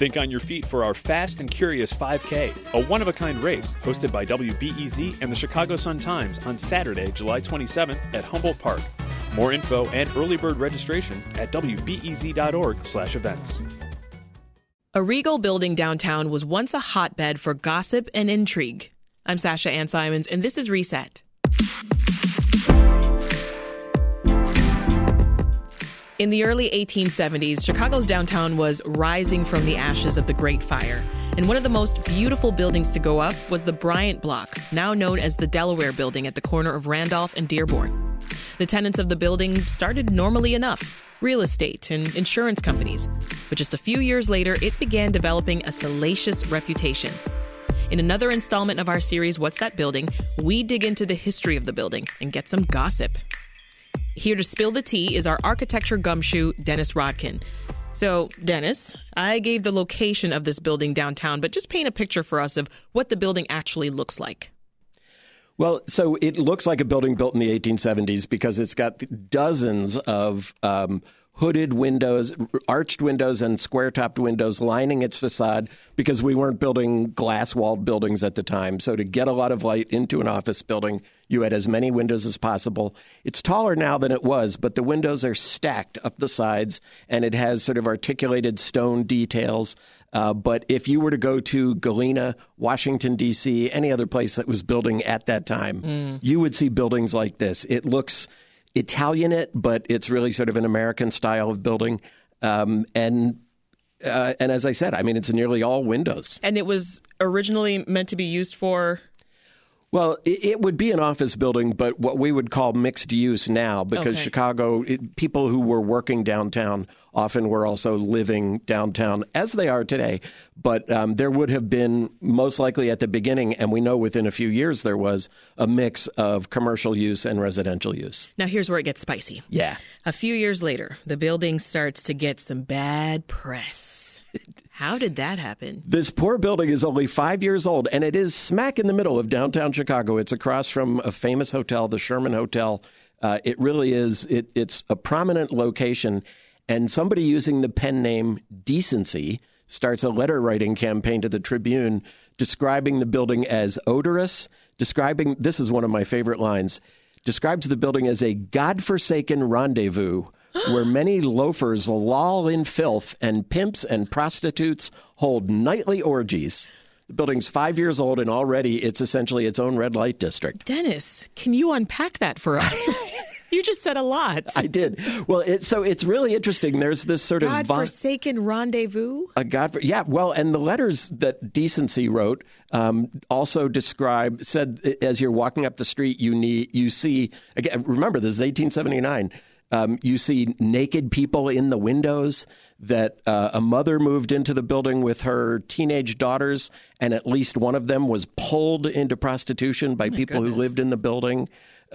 Think on your feet for our Fast and Curious 5K, a one-of-a-kind race hosted by WBEZ and the Chicago Sun-Times on Saturday, July 27th at Humboldt Park. More info and early bird registration at wbez.org/events. A Regal building downtown was once a hotbed for gossip and intrigue. I'm Sasha Ann Simons, and this is Reset. In the early 1870s, Chicago's downtown was rising from the ashes of the Great Fire. And one of the most beautiful buildings to go up was the Bryant Block, now known as the Delaware Building at the corner of Randolph and Dearborn. The tenants of the building started normally enough, real estate and insurance companies. But just a few years later, it began developing a salacious reputation. In another installment of our series, What's That Building?, we dig into the history of the building and get some gossip. Here to spill the tea is our architecture gumshoe, Dennis Rodkin. So, Dennis, I gave the location of this building downtown, but just paint a picture for us of what the building actually looks like. Well, so it looks like a building built in the 1870s because it's got dozens of hooded windows, arched windows, and square-topped windows lining its facade because we weren't building glass-walled buildings at the time. So to get a lot of light into an office building, you had as many windows as possible. It's taller now than it was, but the windows are stacked up the sides, and it has sort of articulated stone details. But if you were to go to Galena, Washington, D.C., any other place that was building at that time, you would see buildings like this. It looks Italianate, but it's really sort of an American style of building. And as I said, I mean, it's nearly all windows. And it was originally meant to be used for? Well, it would be an office building, but what we would call mixed use now, because Chicago, people who were working downtown often were also living downtown, as they are today. But there would have been, most likely at the beginning, and we know within a few years there was, a mix of commercial use and residential use. Now here's where it gets spicy. Yeah. A few years later, the building starts to get some bad press. How did that happen? This poor building is only 5 years old, and it is smack in the middle of downtown Chicago. It's across from a famous hotel, the Sherman Hotel. It really is. It's a prominent location, and somebody using the pen name Decency starts a letter-writing campaign to the Tribune describing the building as odorous, this is one of my favorite lines, describes the building as a godforsaken rendezvous where many loafers loll in filth and pimps and prostitutes hold nightly orgies. The building's 5 years old, and already it's essentially its own red light district. Dennis, can you unpack that for us? You just said a lot. I did. Well, it's really interesting. There's this sort of godforsaken rendezvous. And the letters that Decency wrote also said as you're walking up the street, you see again. Remember, this is 1879. You see naked people in the windows, that a mother moved into the building with her teenage daughters, and at least one of them was pulled into prostitution by people who lived in the building.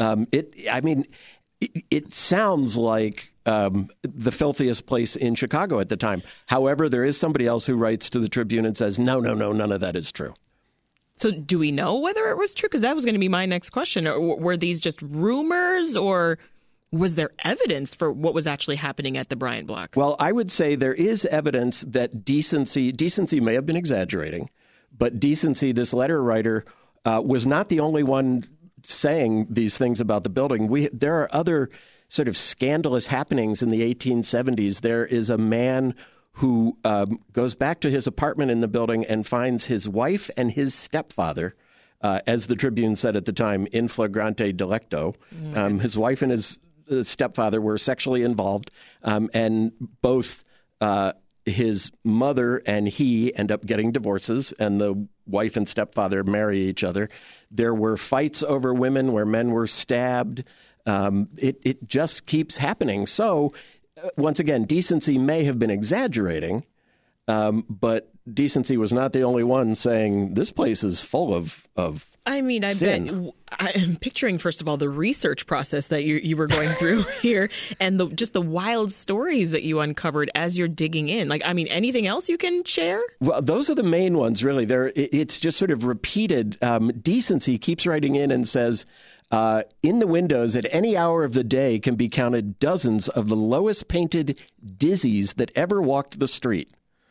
It sounds like the filthiest place in Chicago at the time. However, there is somebody else who writes to the Tribune and says, no, none of that is true. So do we know whether it was true? Because that was going to be my next question. Or were these just rumors, or was there evidence for what was actually happening at the Bryant Block? Well, I would say there is evidence that Decency may have been exaggerating, but Decency, this letter writer, was not the only one saying these things about the building. There are other sort of scandalous happenings in the 1870s. There is a man who goes back to his apartment in the building and finds his wife and his stepfather, as the Tribune said at the time, in flagrante delicto. His wife and his stepfather were sexually involved, and both his mother and he end up getting divorces, and the wife and stepfather marry each other. There were fights over women where men were stabbed. It just keeps happening. So, once again, Decency may have been exaggerating, but Decency was not the only one saying this place is full of sin. I'm picturing, first of all, the research process that you were going through here, and just the wild stories that you uncovered as you're digging in. Anything else you can share? Well, those are the main ones, really. It's just sort of repeated. Decency keeps writing in and says, in the windows at any hour of the day can be counted dozens of the lowest painted dizzies that ever walked the street.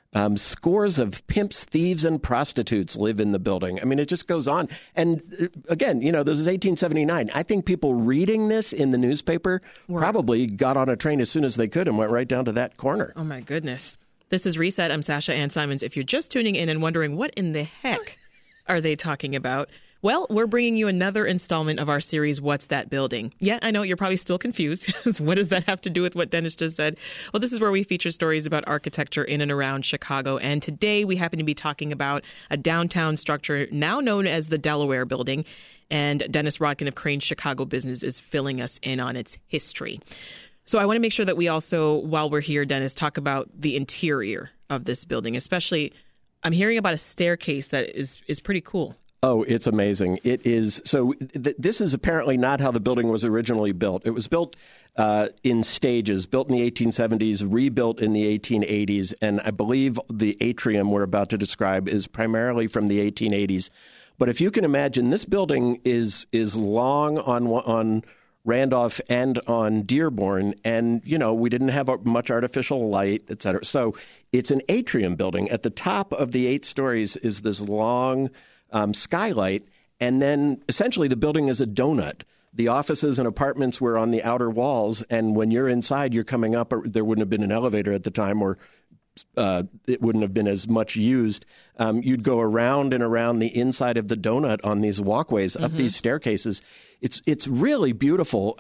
Scores of pimps, thieves, and prostitutes live in the building. I mean, it just goes on. And again, this is 1879. I think people reading this in the newspaper probably got on a train as soon as they could and went right down to that corner. Oh, my goodness. This is Reset. I'm Sasha Ann Simons. If you're just tuning in and wondering what in the heck are they talking about, well, we're bringing you another installment of our series, What's That Building? Yeah, I know you're probably still confused. What does that have to do with what Dennis just said? Well, this is where we feature stories about architecture in and around Chicago. And today we happen to be talking about a downtown structure now known as the Delaware Building. And Dennis Rodkin of Crain's Chicago Business is filling us in on its history. So I want to make sure that we also, while we're here, Dennis, talk about the interior of this building. Especially, I'm hearing about a staircase that is pretty cool. Oh, it's amazing. It is. So this is apparently not how the building was originally built. It was built in stages, built in the 1870s, rebuilt in the 1880s. And I believe the atrium we're about to describe is primarily from the 1880s. But if you can imagine, this building is long on Randolph and on Dearborn. And, we didn't have much artificial light, et cetera. So it's an atrium building. At the top of the 8 stories is this long skylight, and then essentially the building is a donut. The offices and apartments were on the outer walls, and when you're inside, you're coming up. There wouldn't have been an elevator at the time, or it wouldn't have been as much used. You'd go around and around the inside of the donut on these walkways, up these staircases. It's really beautiful.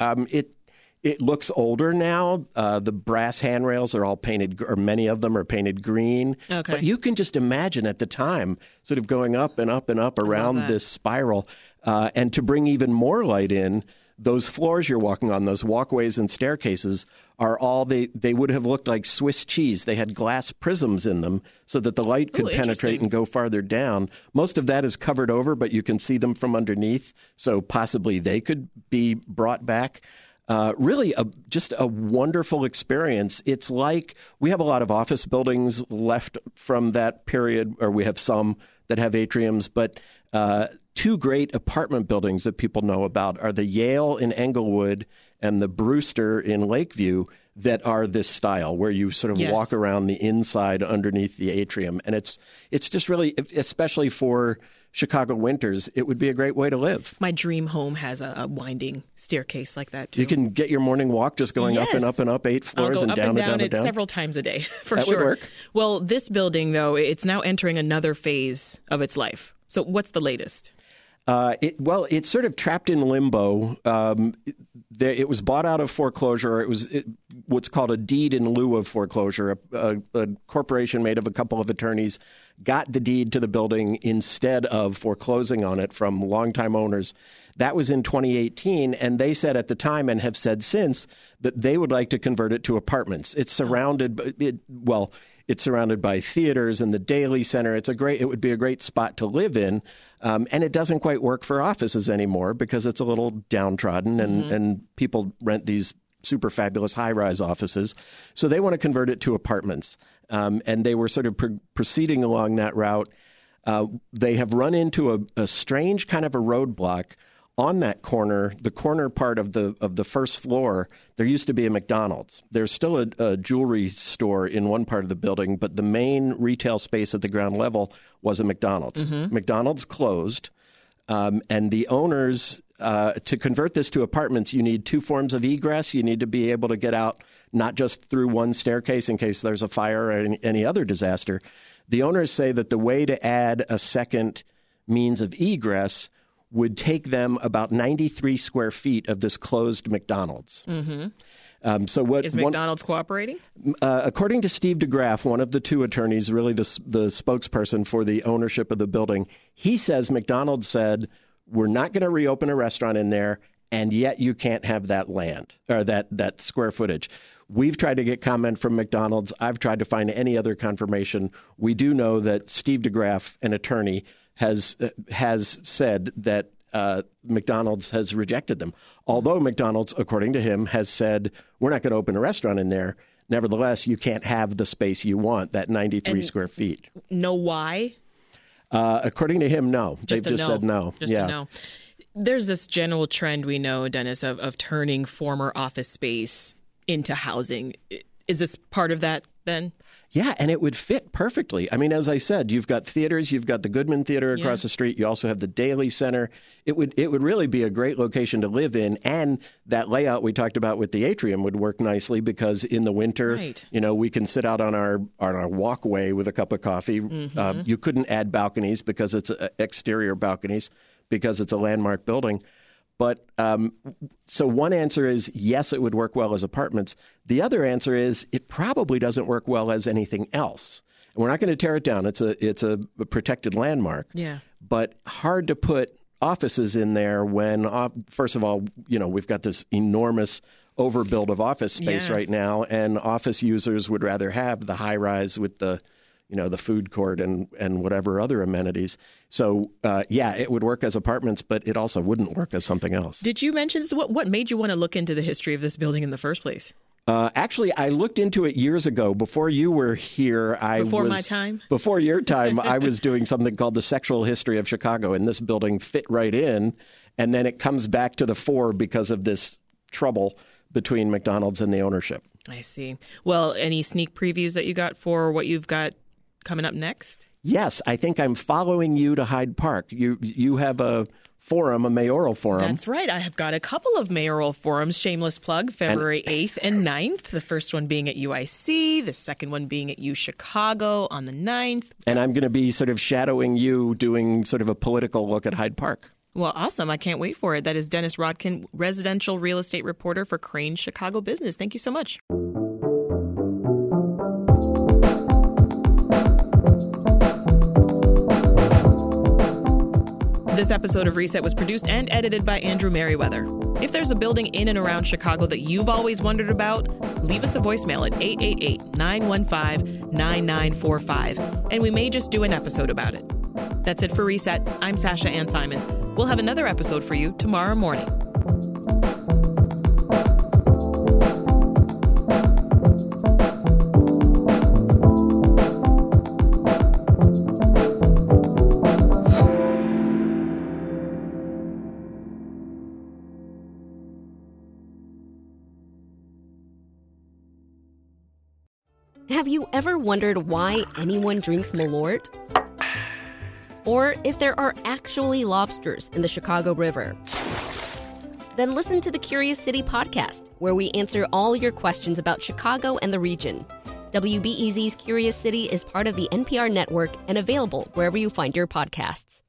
It looks older now. The brass handrails are all painted, or many of them are painted green. Okay. But you can just imagine at the time sort of going up and up and up around this spiral. And to bring even more light in, those floors you're walking on, those walkways and staircases, are all they would have looked like Swiss cheese. They had glass prisms in them so that the light could penetrate and go farther down. Most of that is covered over, but you can see them from underneath. So possibly they could be brought back. Really just a wonderful experience. It's like we have a lot of office buildings left from that period, or we have some that have atriums, but 2 great apartment buildings that people know about are the Yale in Englewood and the Brewster in Lakeview that are this style, where you sort of walk around the inside underneath the atrium. And it's just really, especially for Chicago winters, it would be a great way to live. My dream home has a winding staircase like that, too. You can get your morning walk just going up and up and up 8 floors and down and down and down. Several times a day, for that sure. Would work. Well, this building, though, it's now entering another phase of its life. So what's the latest? It's sort of trapped in limbo. It was bought out of foreclosure. It was what's called a deed in lieu of foreclosure. A corporation made of a couple of attorneys got the deed to the building instead of foreclosing on it from longtime owners. That was in 2018, and they said at the time, and have said since, that they would like to convert it to apartments. It's surrounded by theaters and the Daily Center. It would be a great spot to live in. And it doesn't quite work for offices anymore because it's a little downtrodden and people rent these super fabulous high-rise offices. So they want to convert it to apartments. And they were sort of proceeding along that route. They have run into a strange kind of a roadblock. On that corner, the corner part of the first floor, there used to be a McDonald's. There's still a jewelry store in one part of the building, but the main retail space at the ground level was a McDonald's. McDonald's closed, and the owners, to convert this to apartments, you need 2 forms of egress. You need to be able to get out not just through one staircase in case there's a fire or any other disaster. The owners say that the way to add a second means of egress would take them about 93 square feet of this closed McDonald's. So what is McDonald's cooperating? According to Steve DeGraff, one of the 2 attorneys, really the spokesperson for the ownership of the building, he says McDonald's said, we're not going to reopen a restaurant in there, and yet you can't have that land or that square footage. We've tried to get comment from McDonald's. I've tried to find any other confirmation. We do know that Steve DeGraff, an attorney, has said that McDonald's has rejected them. Although McDonald's, according to him, has said, we're not going to open a restaurant in there. Nevertheless, you can't have the space you want, that 93 square feet. Know why? According to him, no. They've just said no. Just a no. There's this general trend we know, Dennis, of turning former office space into housing. Is this part of that then. Yeah, and it would fit perfectly. I mean, as I said, you've got theaters, you've got the Goodman Theater across the street, you also have the Daly Center. It would really be a great location to live in, and that layout we talked about with the atrium would work nicely because in the winter, we can sit out on our walkway with a cup of coffee. You couldn't add balconies because it's exterior balconies because it's a landmark building. But so one answer is, yes, it would work well as apartments. The other answer is it probably doesn't work well as anything else. And we're not going to tear it down. It's a protected landmark. Yeah. But hard to put offices in there when, first of all, we've got this enormous overbuild of office space right now, and office users would rather have the high rise with the food court and whatever other amenities. So, it would work as apartments, but it also wouldn't work as something else. Did you mention this? What made you want to look into the history of this building in the first place? Actually, I looked into it years ago. Before you were here, my time? Before your time, I was doing something called The Sexual History of Chicago, and this building fit right in. And then it comes back to the fore because of this trouble between McDonald's and the ownership. I see. Well, any sneak previews that you got for what you've got coming up next? Yes, I think I'm following you to Hyde Park. You have a forum, a mayoral forum. That's right. I have got a couple of mayoral forums, shameless plug, February 8th and 9th. The first one being at UIC, the second one being at UChicago on the 9th. And I'm going to be sort of shadowing you doing sort of a political look at Hyde Park. Well, awesome. I can't wait for it. That is Dennis Rodkin, residential real estate reporter for Crane Chicago Business. Thank you so much. This episode of Reset was produced and edited by Andrew Merriweather. If there's a building in and around Chicago that you've always wondered about, leave us a voicemail at 888-915-9945, and we may just do an episode about it. That's it for Reset. I'm Sasha Ann Simons. We'll have another episode for you tomorrow morning. Have you ever wondered why anyone drinks Malort? Or if there are actually lobsters in the Chicago River? Then listen to the Curious City podcast, where we answer all your questions about Chicago and the region. WBEZ's Curious City is part of the NPR network and available wherever you find your podcasts.